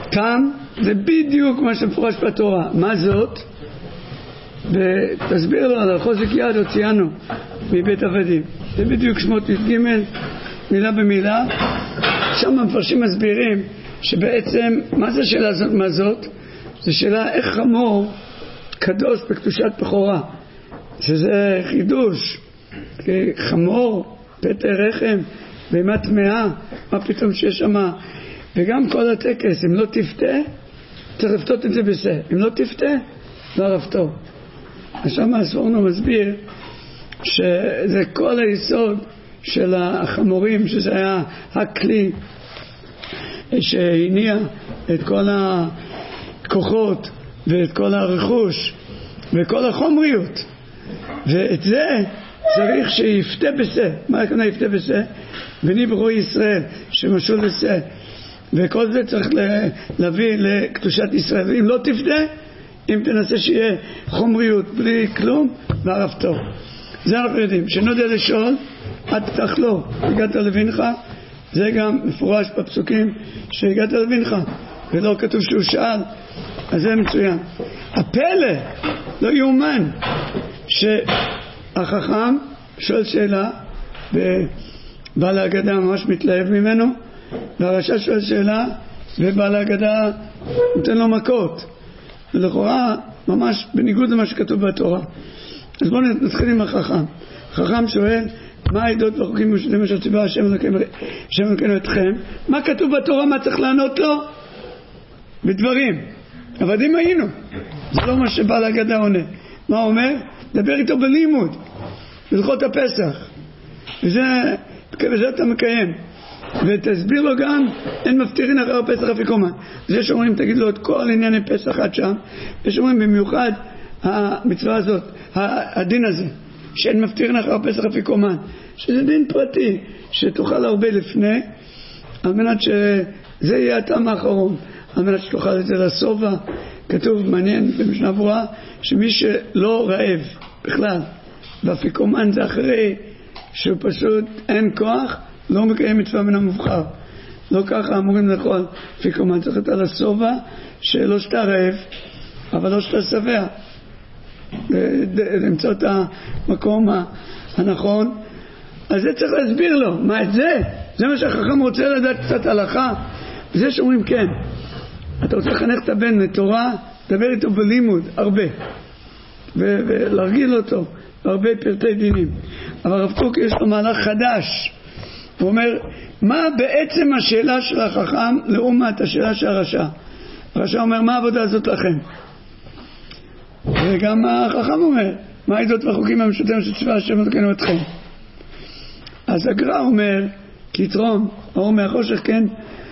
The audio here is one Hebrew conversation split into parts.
תם זה בדיוק מה שמפורש בתורה. מה זאת? ותסביר לו על חוזק יד הוציאנו מבית עבדים. זה בדיוק שמות י"ג מילה במילה. שם המפרשים מסבירים שבעצם מה זה שאלה זאת? מה זאת? זה שאלה איך חמור קדוש בקדושת בכורה, שזה חידוש. חמור, פטר רחם, בהמה טמאה, מה פתאום שיש שם. וגם כל הטקס, אם לא תפתה צריך לפתות את זה בזה, אם לא תפתה לא רפתו. אז שם הספורנו מסביר שזה כל היסוד של החמורים, שזה היה הכלי שהניע את כל הכוחות ואת כל הרכוש וכל החומריות, ואת זה צריך שיפתה בזה. מה הכוונה יפתה בזה? ונבראו ישראל שמשול בזה, וכל זה צריך להביא לקדושת ישראל. אם לא תפתה, אם תנסה שיהיה חומריות בלי כלום, וערפתו. זה אנחנו יודעים. שנודע לשאול עד תחלו, הגעת לבינך. זה גם מפורש בפסוקים שהגעת לבינך, ולא כתוב שהוא שאל. אז זה מצוין. הפלא לא יאומן שהחכם שואל שאלה ובעל ההגדה ממש מתלהב ממנו, והרשע שואל שאלה ובעל ההגדה נותן לו מכות, ולכאורה ממש בניגוד למה שכתוב בתורה. אז בואו נתחיל עם החכם. החכם שואל מה העדות והחוקים ושלים אשר ציווה השם אלוקינו אתכם. מה כתוב בתורה? מה צריך לענות לו? בדברים. עבדים היינו. זה לא מה שבעל ההגדה עונה. מה הוא אומר? דבר איתו בלימוד, בהלכות הפסח, וזה אתה מקיים. ותסביר לו גם אין מפטירין אחר פסח אפיקומן. זה שאומרים תגיד לו את כל ענייני פסח עד שם, ושאומרים במיוחד המצווה הזאת, הדין הזה שאין מפטירין אחר פסח אפיקומן, שזה דין פרטי שתאכל הרבה לפני, על מנת שזה יהיה הטעם האחרון, על מנת שתאכל את זה לסובה. כתוב מעניין במשנה ברורה שמי שלא רעב בכלל ואפיקומן זה אחרי שהוא פשוט אין כוח, לא מקיים מצווה מן המובחר. לא ככה אמורים לאכול אפיקומן, צריך לתת לסובה שלא שאתה רעב אבל לא שאתה שבע, למצוא את המקום הנכון. אז זה צריך להסביר לו. מה את זה? זה מה שהחכם רוצה לדעת קצת הלכה. וזה שאומרים כן, אתה רוצה לחנך את הבן לתורה, דבר איתו בלימוד הרבה ולהרגיל אותו הרבה פרטי דינים. אבל הרב קוק יש לו מהלך חדש. הוא אומר מה בעצם השאלה של החכם לעומת השאלה של הרשע. הרשע אומר מה העבודה הזאת לכם, וגם החכם אומר מה העדות והחוקים המשותפים שציווה השם אלוקינו אתכם. אז הגר"א אומר כתרום האור מהחושך, כן,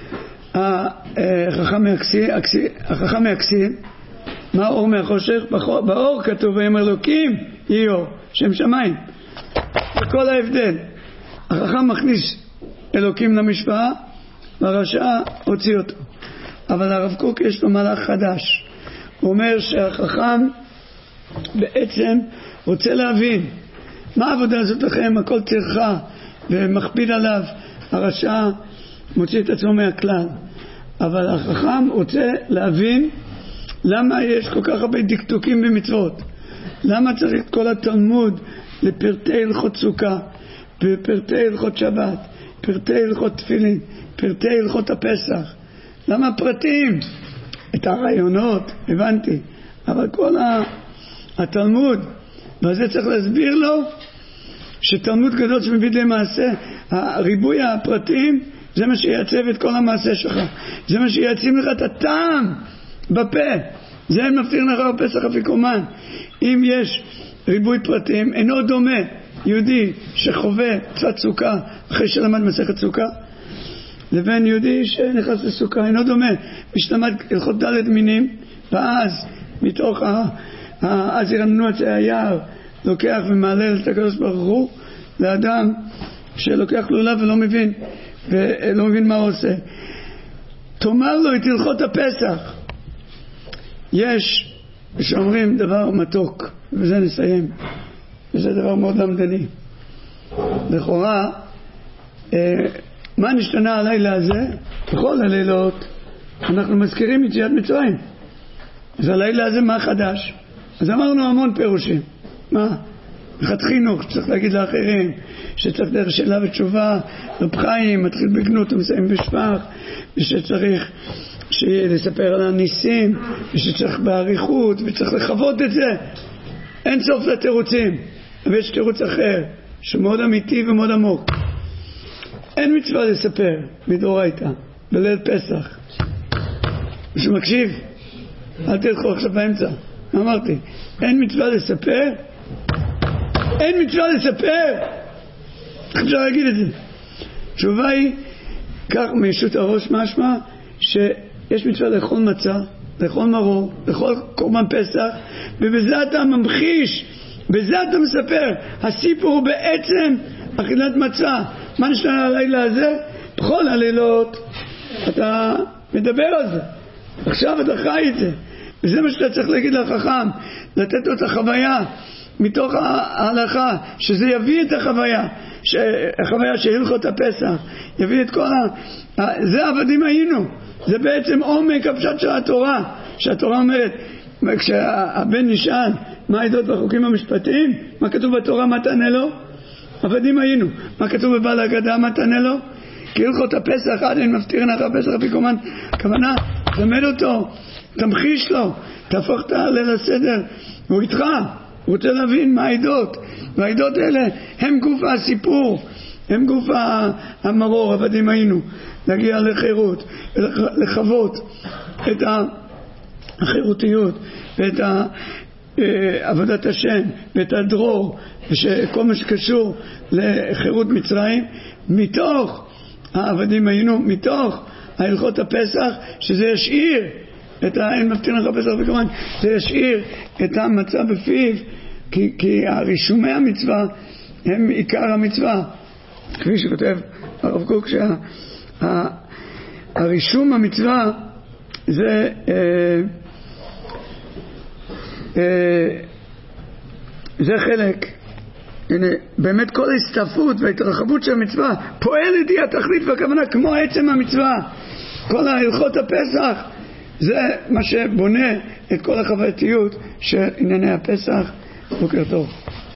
החכם מהקסים. מה האור מהחושך? באור כתוב ויאמר אלוקים יהי אור, שם שמיים. וכל ההבדל, החכם מכניס אלוקים למשוואה והרשע הוציא אותו. אבל הרב קוק יש לו מהלך חדש. הוא אומר שהחכם בעצם רוצה להבין מה העבודה הזאת לכם, הכל צריכה ומכביד עליו. הרשע מוציא את עצמו מהכלל. אבל החכם רוצה להבין למה יש כל כך הרבה דקדוקים במצוות, למה צריך את כל התלמוד לפרטי הלכות סוכה, פרטי הלכות שבת, פרטי הלכות תפילין, פרטי הלכות הפסח. למה פרטים? את הרעיונות הבנתי, אבל כל התלמוד, וזה צריך להסביר לו שתלמוד גדול שמביא למעשה, הריבוי הפרטים זה מה שיעצב את כל המעשה שלך, זה מה שיעצים לך את הטעם בפה. זה אין מפטיר נחר פסח אפיקומן. אם יש ריבוי פרטים, אינו דומה יהודי שחווה קצת סוכה אחרי שלמד מסכת סוכה לבין יהודי שנכנס לסוכה. אינו דומה. מי שלמד הלכות ד' מינים ואז מתוך אז ירננו עצי היער לוקח ומעלל את הקדוש ברוך הוא, לאדם שלוקח לולב ולא מבין מה הוא עושה. תאמר לו את הלכות הפסח. יש שאומרים דבר מתוק, וזה נסיים, וזה דבר מאוד למדני. לכאורה מה נשתנה הלילה הזה? בכל הלילות אנחנו מזכירים יציאת מצרים. אז הלילה הזה מה חדש? אז אמרנו המון פירושים. מה? אחד חינוך שצריך להגיד לאחרים, שצריך דרך שאלה ותשובה, רב חיים מתחיל בגנות ומסיים בשפח, ושצריך לספר על הניסים, ושצריך בעריכות, וצריך לחוות את זה. אין סוף לתירוצים, אבל יש תירוץ אחר שמאוד אמיתי ומאוד עמוק. אין מצווה לספר מדאורייתא בליל פסח. מישהו מקשיב? אל תלכו עכשיו באמצע. מה אמרתי? אין מצווה לספר? אין מצווה לספר? איך אפשר להגיד את זה? תשובה היא, כך מישות הראש משמע, שיש מצווה לאכול מצה, לאכול מרור, לאכול קורבן פסח, ובזה אתה ממחיש, בזה אתה מספר. הסיפור הוא בעצם אכילת מצה. מה נשנה הלילה הזה? בכל הלילות אתה מדבר על זה. עכשיו אתה חי את זה. וזה מה שאתה צריך להגיד לחכם, לתת לו את החוויה מתוך ההלכה, שזה יביא את החוויה, החוויה שהלכות הפסח, יביא את כל זה עבדים היינו. זה בעצם עומק הפשט של התורה, שהתורה אומרת, כשהבן נשאל מה העדות והחוקים המשפטיים, מה כתוב בתורה, מה תענה לו? עבדים היינו. מה כתוב בבעל ההגדה, מה תענה לו? כי הלכות הפסח עד אין מפטיר אחר פסח אפיקומן. הכוונה, תלמד אותו, תמחיש לו, תהפוך את הליל הסדר, הוא איתך, הוא רוצה להבין מה העדות, והעדות האלה הם גוף הסיפור, הם גוף המרור, עבדים היינו, להגיע לחירות, לחוות את החירותיות ואת עבודת השם ואת הדרור וכל מה שקשור לחירות מצרים, מתוך העבדים היינו, מתוך הלכות הפסח, שזה ישאיר את אין מפתין לך פסח וכמובן זה ישאיר את המצה בפיו, כי הרישומי המצווה הם עיקר המצווה, כפי שכותב הרב קוק, שהרישום המצווה זה חלק. הנה, באמת כל ההסתעפות וההתרחבות של המצווה פועלת היא התכלית והכוונה כמו עצם המצווה. כל הלכות הפסח זה מה שבונה את כל החווייתיות של ענייני הפסח. בוקר טוב.